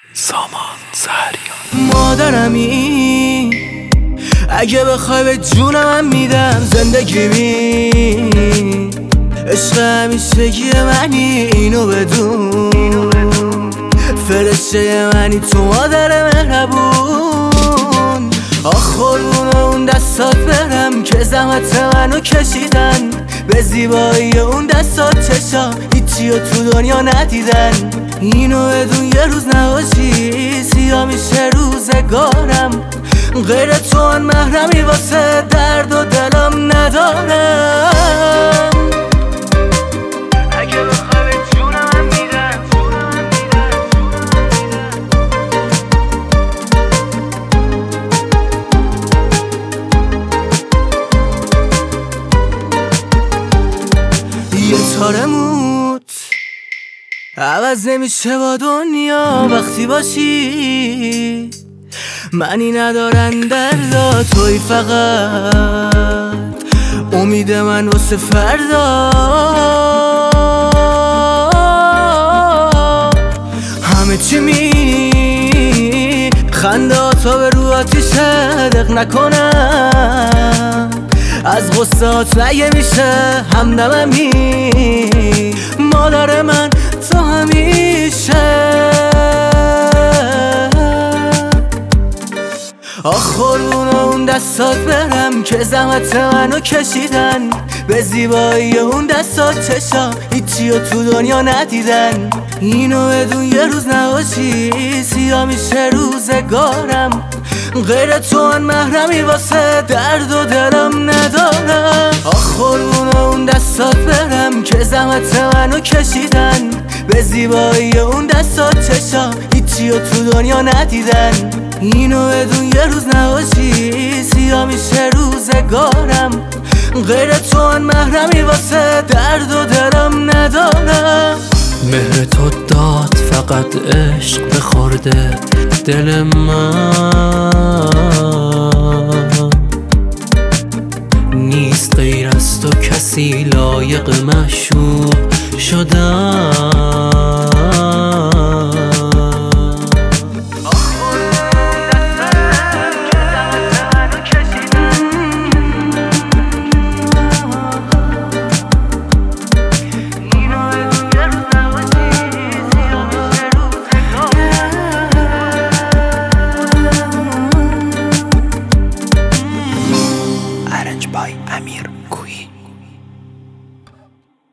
سامان زهریان. مادرمی اگه بخوای به جونم میدم زندگی می عشق همیشگی منی، اینو بدون فرشته منی تو مادر مهربون. قربون اون دستات برم که زحمت منو کشیدن، به زیبایی اون دستات چشا هیچی رو تو دنیا ندیدن. اینو بدون یه روز نباشی سیاه میشه روزگارم، غیر تو آن محرمی واسه درد و دلم ندارم. اگه بخوای به جونم میدم. یه تاره موت عوض نمیشه با دنیا وقتی باشی، معنی ندارن دردا، توی فقط امید من واسه فردا. همه چی می خنده تا به رو آتیشه دق نکنم، از غصات مگه میشه همدممی. مادر من تو همیشه قربون اون دستات برم که زحمت منو کشیدن، به زیبایی اون دستات چشا هیچی رو تو دنیا ندیدن. اینو بدون یه روز نباشی سیاه میشه روزگارم، غیر تو آن محرمی واسه درد و دلم ندارم. قربون اون دستات برم که زحمت منو کشیدن، به زیبایی اون دستات چشا هیچی رو تو دنیا ندیدن. اینو بدون یه روز نباشی سیاه میشه روزگارم، غیر تو آن محرمی واسه درد و دلم ندارم. مهر تو داد فقط عشق بخورده دل من، نیست غیر از تو کسی لایق معشوق شدن.